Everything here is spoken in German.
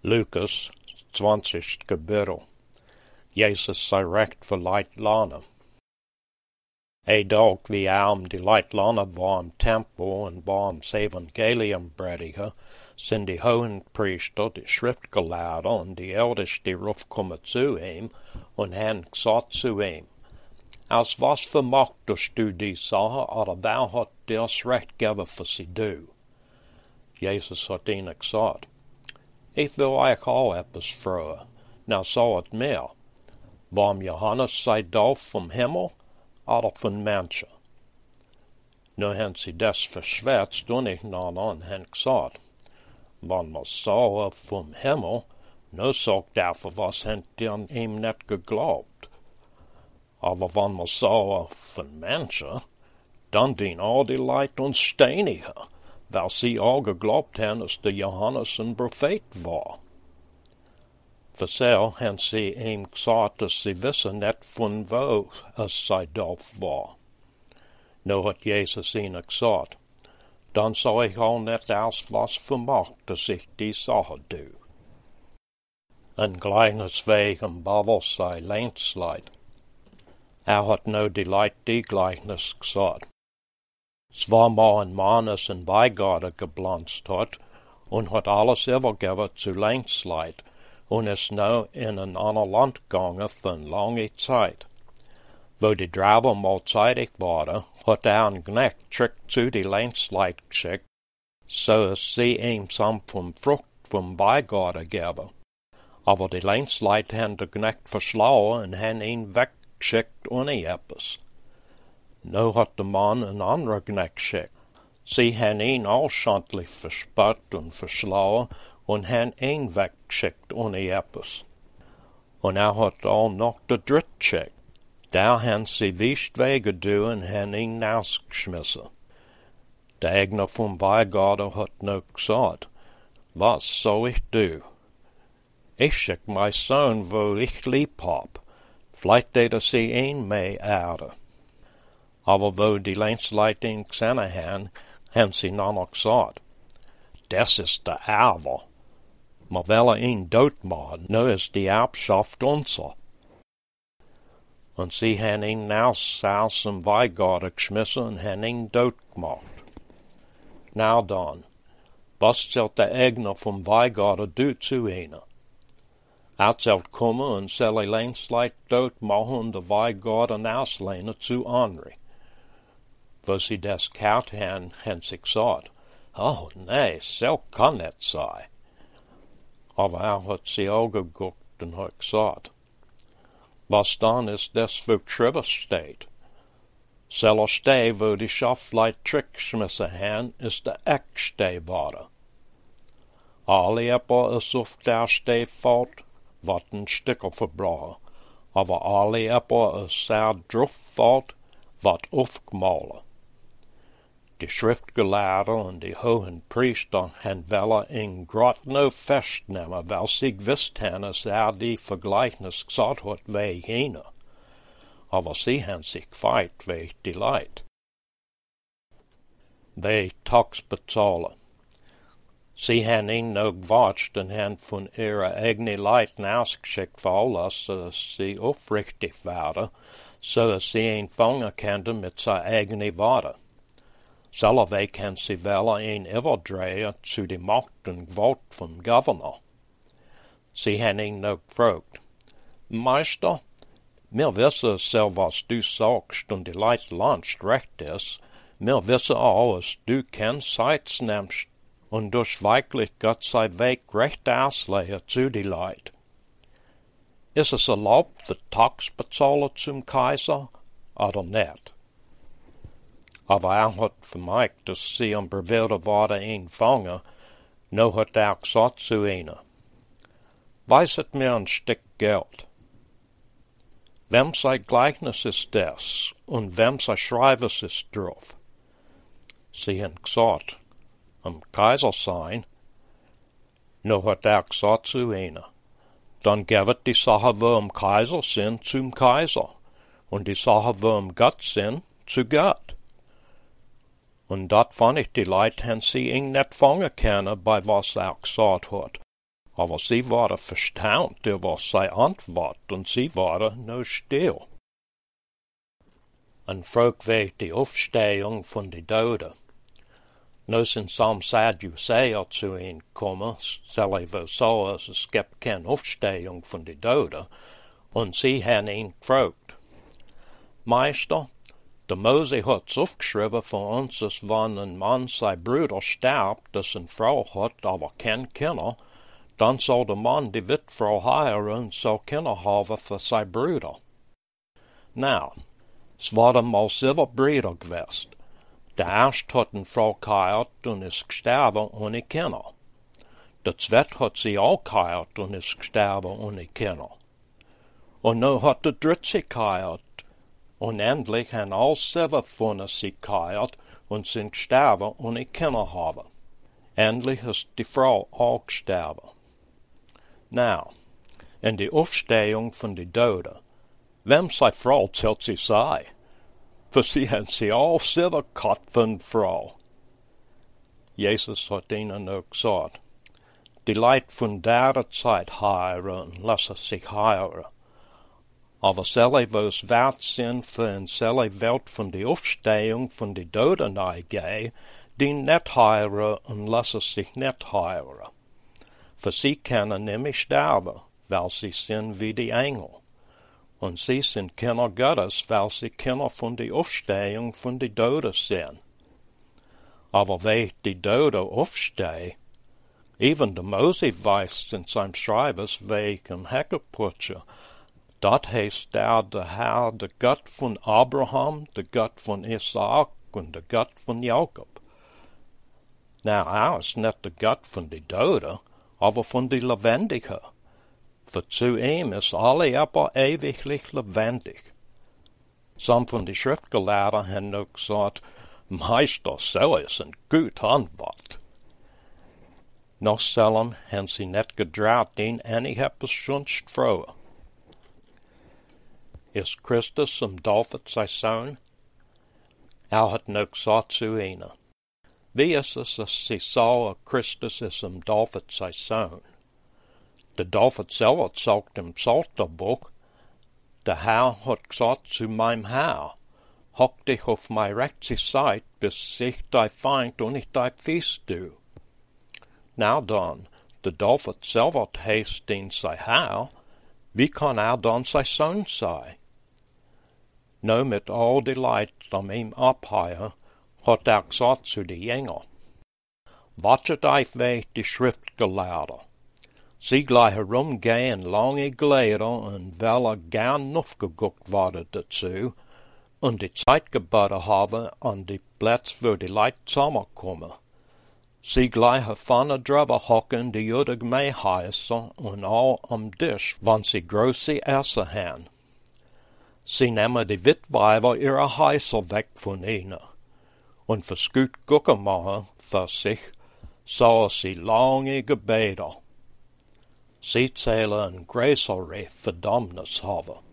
Lukas, 20. Kapitel. Jezus zei recht voor Leitlane. Dag wie de Leitlane war im Tempel en war im Evangelium predigen, sind die hohen Priester, die Schriftgelehrten und die Ältesten die raufkommen zu ihm und haben gesagt zu ihm, als was vermochtest du die Sache, oder wer hat dir's Recht gegeben für sie du? Jesus hat ihnen gesagt, ich will euch auch etwas fragen, now sagt mir, warum Johannes sei da vom Himmel oder von Menschen? Nu haben sie das verschwärzt untereinander und haben gesagt, wenn man sagen vom Himmel, nu sagt er, für was habt ihr an ihm nicht geglaubt? Aber wenn man sagen von Menschen, dann dienen all die Leute uns steinigen, weil sie all geglaubt haben, dass der Johannes ein Prophet war. Versel haben sie ihm gesagt, dass sie wissen nicht, von wo es sei Dorf war. Nu hat Jesus ihnen gesagt, dann soll ich auch nicht aus was vermacht, dass ich die Sache tue. Ein Gleichnis wegen Babel sei Leinsleit. Hat nu die Leute die Gleichnis gesagt. Es war mal ein Mann, das ein Weingarten gepflanzt hat und hat alles übergeben zu Leinsleit und ist nu in ein anderes Land gegangen für eine lange Zeit. Wo die Traber mal zeitig waren, hat einen Knecht zu die Leinsleit geschickt, so dass sie ihm some vom Frucht vom Weingarten geben. Aber die Leinsleit haben den Knecht verschlagen und haben ihn weggeschickt ohne etwas. Nu hat der Mann een andere Knecht geschickt. Sie haben ihn auch schändlich verspott und verschlagen und haben ihn weggeschickt ohne etwas. Und hat auch noch der dritte geschickt. Da haben sie wischt weggetan und haben ihn rausgeschmissen. Der Eigner vom Weingarten hat nu gesagt, was soll ich tun? Ich schick mein Sohn, wo ich lieb hab. Vielleicht täte sie ihn mehr Erde. Aber wo die Leinsleit ihn gesehen haben sie noch gesagt, das ist der Erbe. Man will ihn tot machen, nu ist die Erbschaft unser. Und sie haben ihn aus dem Weingarten geschmissen und haben ihn tot gemacht. Na dann, was zählt der Eigner vom Weingarten tun zu ihnen? Zählt kommen und soll die Leinsleit tot machen und den Weingarten auslehnen zu anderen. Wo sie das gehört haben sie gesagt, oh nee, so kann nicht sein. Aber hat sie auch geguckt und hat gesagt, was dann ist das, wo geschrieben steht? Selber Steh, wo die Schafleit Trickschmissen haben, ist der Ecksteh worden. Alle Äpfel ist auf der Steh fort, wat ein Stückel verbrochen, aber alle Äpfel ist sehr drauf fort, wat aufgemahlen. Die Schriftgelehrten und die hohen Priester wollen ihn grad no festnehmen, weil sie gewusst haben, dass die Vergleichnis gesagt hat wegen ihnen. Aber sie haben sich gefeit wegen die Leid. Die Tax bezahlen. Sie haben ihn no gewatscht und haben von ihrer eigenen Leuten ausgeschickt für alles, dass sie aufrichtig werden, so dass sie ihn fangen könnten mit seinen eigenen Worten. Selber kann sie ihn überdrehen zu die Macht und Gewalt vom Gouverneur. Sie haben ihn noch gefragt, Meister, wir wissen so, was du sagst und die Leute lernst recht ist. Wir wissen auch, dass du keine Zeit nimmst und durch wirklich Gott sei Weg recht auslegen zu die Leute. Ist es erlaubt, die Tax bezahlen zum Kaiser oder nicht? Aber hat vermerkt, dass sie am bewilderten Worte ihn fangen, nu hat gesagt zu ihnen, weiset mir ein Stück Geld. Wem sei Gleichnis ist das, und wem sei Schreibers ist drauf? Sie haben gesagt, am Kaiser sein. Nu hat gesagt zu ihnen, dann gebet die Sache, wo am Kaiser sind, zum Kaiser, und die Sache, wo am Gott sind, zu Gott. Und dat fand ich die Leute, haben sie ihn nicht fangen können, bei was gesagt hat. Aber sie waren verstaunt über sein Antwort und sie waren nur still. En vroeg weet die Aufstehung von die Doden. Nu sind some Sadduceer zu ihm gekommen, zellig wel so, als es gibt keine Aufstehung von die Doden, und sie haben ihn gefragt: Meister, der Mose hat's aufgeschrieben für uns, dass wenn ein Mann sein Bruder stirbt, das eine Frau hat, aber kein Kinder, dann soll der Mann die Witfrau heiraten und so Kinder haben für sein Bruder. Nou, es waren mal 7 Brüder gewesen. Der erste hat eine Frau geheiratet und ist gestorben ohne Kinder. Der zweite hat sie auch geheiratet und ist gestorben ohne Kinder. Und nun hat der dritte geheiratet. Und endlich haben alle 7 von sie geheiratet und sind gestorben ohne Kinder haben. Endlich ist die Frau auch gestorben. Nou, in die Aufstehung von den Doden, wem sei Frau zählt sie sei? Für sie haben sie alle 7 gehabt von Frau. Jesus hat ihnen auch gesagt: Die Leute von der Zeit heiraten, lassen sich heiraten. Aber solche, wo es wert sind für eine solche Welt von der Aufstehung von den Toten eingehen, die nicht heiraten und lassen sich nicht heiraten. Für sie können nämlich sterben, weil sie sind wie die Engel. Und sie sind Kinder Gottes, weil sie Kinder von der Aufstehung von den Toten sind. Aber wenn die Toten aufstehen, even der Mose weiß in seinem Schreibers wegen Heckeputsche, dat heißt der Herr, der Gott von Abraham, der Gott von Isaak und der Gott von Jakob. Na, ist nicht der Gott von den Toten, aber von den Lebendigen. Für zu ihm ist alle aber ewiglich lebendig. Some von den Schriftgelehrten haben noch gesagt: Meister, so ist ein gut Antwort. Noch selten haben sie nicht getraut, ihn etwas sonst fragen. Ist Christus David sein Sohn? Hat noch gesagt zu ihnen: Wie ist es, dass sie sagen, Christus ist David sein Sohn? Der David selber sagt im Psalterbuch: Der Herr hat gesagt zu meinem Herr: Hock dich auf meine rechte Seite, bis ich dein Feind und nicht dein Fies tu. Na dann, der David selber heißt ihn sein Herr, wie kann dann sein Sohn sein? Nu mit all die Leute am ihm abheuern, hat gesagt zu den Jüngern: Watchet euch weg die Schriftgelehrten. Sie gleich herumgehen lange Kleider und wollen gern aufgeguckt werden dazu und die Zeit geboten haben an die Plätze, wo die Leute zusammenkommen. Sie gleich vorne drüber hocken, die Juden Gemeinde heißen und all am Tisch, wann sie große Essen haben. Sie nehmen die Witweiber ihre Häuser weg von ihnen und fürs gut gucken machen für sich, so sie lange Gebete. Sie zählen ein größere Verdammnis haben.